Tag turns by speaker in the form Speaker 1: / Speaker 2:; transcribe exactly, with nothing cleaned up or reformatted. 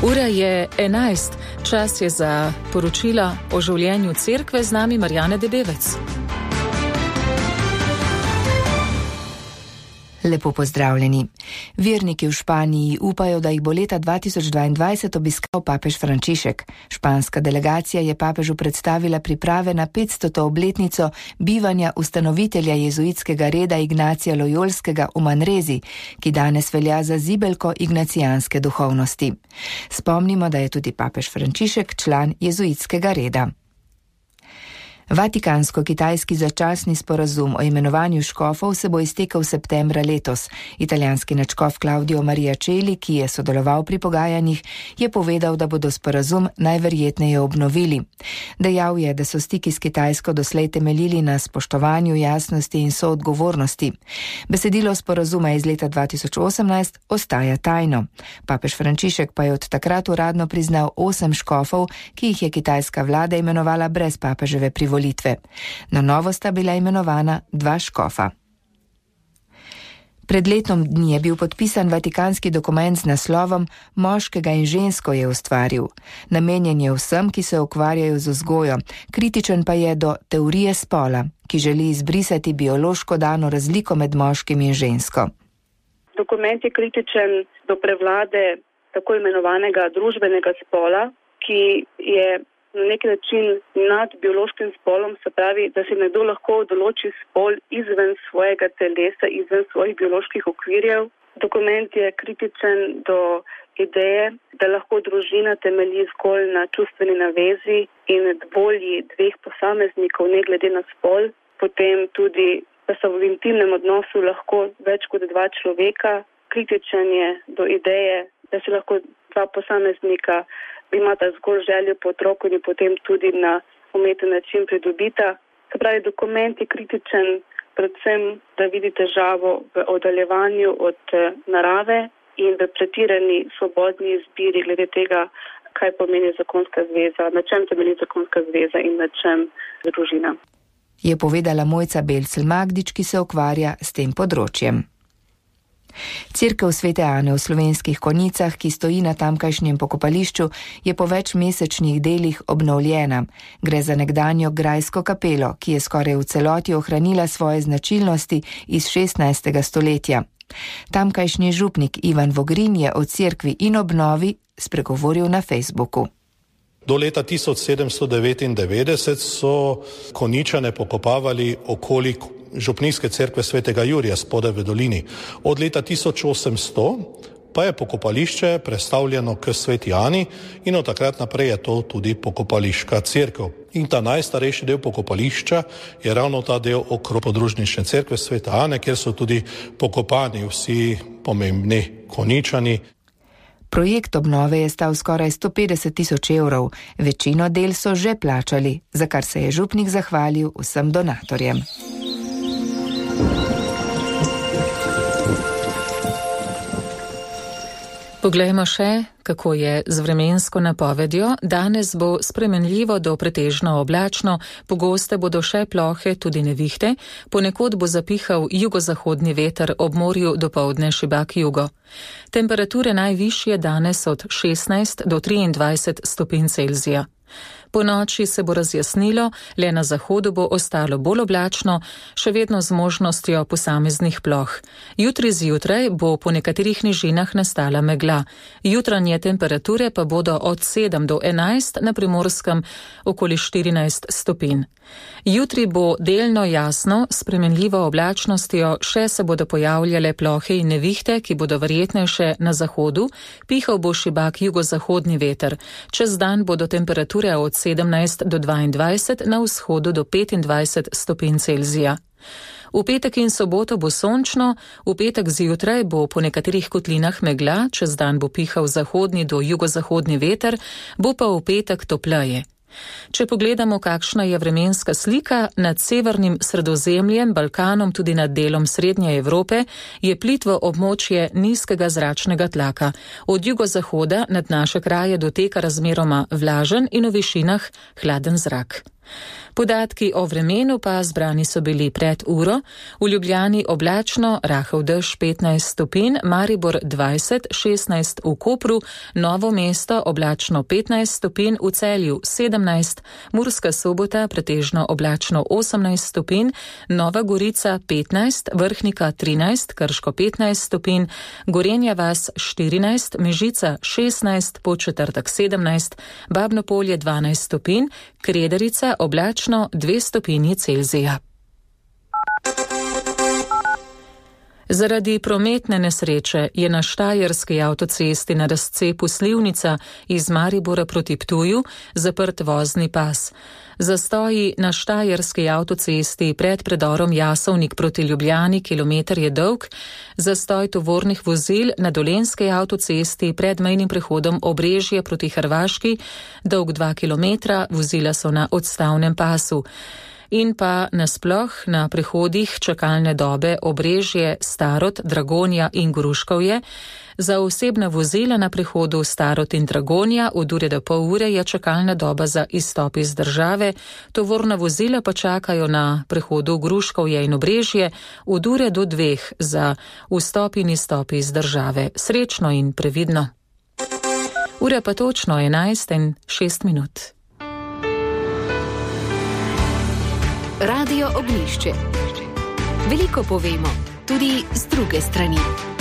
Speaker 1: Ura je enajst, čas je za poročila o življenju cerkve, z nami Marjana Debevec.
Speaker 2: Lepo pozdravljeni. Verniki v Španiji upajo, da jih bo leta dva tisoč dvaindvajset obiskal papež Frančišek. Španska delegacija je papežu predstavila priprave na petstoto obletnico bivanja ustanovitelja jezuitskega reda Ignacija Lojolskega v Manrezi, ki danes velja za zibelko ignacijanske duhovnosti. Spomnimo, da je tudi papež Frančišek član jezuitskega reda. Vatikansko-kitajski začasni sporazum o imenovanju škofov se bo iztekel septembra letos. Italijanski nadškof Claudio Maria Celli, ki je sodeloval pri pogajanjih, je povedal, da bodo sporazum najverjetneje obnovili. Dejal je, da so stiki s Kitajsko doslej temeljili na spoštovanju jasnosti in soodgovornosti. Besedilo sporazuma iz leta dva tisoč osemnajst ostaja tajno. Papež Frančišek pa je od takrat uradno priznal osem škofov, ki jih je kitajska vlada imenovala brez papeževe privolitve. Na novo sta bila imenovana dva škofa. Pred letom dni je bil podpisan vatikanski dokument z naslovom Moškega in žensko je ustvaril. Namenjen je vsem, ki se ukvarjajo z vzgojo, kritičen pa je do teorije spola, ki želi izbrisati biološko dano razliko med moškim in žensko.
Speaker 3: Dokument je kritičen do prevlade tako imenovanega družbenega spola, ki je na neki način nad biološkim spolom, se pravi, da si nekdo lahko določi spol izven svojega telesa, izven svojih bioloških okvirjev. Dokument je kritičen do ideje, da lahko družina temelji zgolj na čustveni navezi in volji dveh posameznikov, ne glede na spol. Potem tudi, da so v intimnem odnosu lahko več kot dva človeka. Kritičen je do ideje, da se lahko dva posameznika imata zgolj željo po otroku in potem tudi na umeten način pridobita. Se pravi, dokument je kritičen predvsem, da vidi težavo v oddaljevanju od narave in v pretirani svobodni izbiri glede tega, kaj pomeni zakonska zveza, na čem temelji zakonska zveza in na čem družina.
Speaker 2: Je povedala Mojca Belcel Magdič, ki se ukvarja s tem področjem. Cerkev Svete Ane v Slovenskih Konjicah, ki stoji na tamkajšnjem pokopališču, je po večmesečnih delih obnovljena. Gre za nekdanjo grajsko kapelo, ki je skoraj v celoti ohranila svoje značilnosti iz šestnajstega stoletja. Tamkajšnji župnik Ivan Vogrin je o cerkvi in obnovi spregovoril na Facebooku.
Speaker 4: Do leta tisoč sedemsto devetindevetdeset so Konjičane pokopavali okoli župnijske cerkve svetega Jurija spodaj v dolini. Od leta tisoč osemsto pa je pokopališče prestavljeno k Sveti Ani in od takrat naprej je to tudi pokopališka cerkev. In ta najstarejši del pokopališča je ravno ta del okrog podružnične cerkve Svete Ane, kjer so tudi pokopani vsi pomembni Konjičani.
Speaker 2: Projekt obnove je stal skoraj sto petdeset tisoč evrov, večino del so že plačali, za kar se je župnik zahvalil vsem donatorjem.
Speaker 1: Poglejmo še, kako je z vremensko napovedjo. Danes bo spremenljivo do pretežno oblačno, pogoste bodo še plohe, tudi nevihte, ponekod bo zapihal jugozahodni veter, ob morju dopoldne šibak jugo. Temperature najvišje danes od šestnajst do triindvajset stopinj Celzija. Po noči se bo razjasnilo, le na zahodu bo ostalo bolj oblačno, še vedno z možnostjo posameznih ploh. Jutri zjutraj bo po nekaterih nižinah nastala megla. Jutranje temperature pa bodo od sedem do enajst, na Primorskem okoli štirinajst stopinj. Jutri bo delno jasno, s spremenljivo oblačnostjo, še se bodo pojavljale plohe in nevihte, ki bodo verjetnejše na zahodu, pihal bo šibak jugozahodni veter. Čez dan bodo temperature od sedemnajst do dvaindvajset, na vzhodu do petindvajset stopinj Celzija. V petek in soboto bo sončno, v petek zjutraj bo po nekaterih kotlinah megla, čez dan bo pihal zahodni do jugozahodni veter, bo pa v petek topleje. Če pogledamo, kakšna je vremenska slika, nad severnim Sredozemljem, Balkanom, tudi nad delom Srednje Evrope, je plitvo območje nizkega zračnega tlaka. Od jugozahoda nad naše kraje doteka razmeroma vlažen in v višinah hladen zrak. Podatki o vremenu pa zbrani so bili pred uro. V Ljubljani oblačno, rahel dež petnajst stopinj, Maribor dvajset, šestnajst v Kopru, Novo mesto oblačno petnajst stopinj, v Celju sedemnajst, Murska Sobota pretežno oblačno osemnajst stopinj, Nova Gorica petnajst, Vrhnika trinajst, Krško petnajst stopinj, Gorenja vas štirinajst, Mežica šestnajst, Podčetrtek sedemnajst, Babno Polje dvanajst stopinj, Krederica oblačno dve stopinji Celzija. Zaradi prometne nesreče je na štajerski avtocesti na razcepu Slivnica iz Maribora proti Ptuju zaprt vozni pas. Zastoji na štajerski avtocesti pred predorom Jasovnik proti Ljubljani kilometer je dolg, zastoj tovornih vozil na dolenski avtocesti pred mejnim prehodom Obrežje proti Hrvaški, dolg dva kilometra, vozila so na odstavnem pasu. In pa nasploh na prehodih čakalne dobe Obrežje, Starod, Dragonja in Gruškovje. Za osebna vozila na prehodu Starod in Dragonja od ure do pol ure je čakalna doba za izstop iz države, tovorna vozila pa čakajo na prehodu Gruškovje in Obrežje od ure do dveh za vstop in izstop iz države. Srečno in previdno. Ura pa točno enajst in šest minut.
Speaker 5: Radio Ognjišče. Veliko povemo, tudi z druge strani.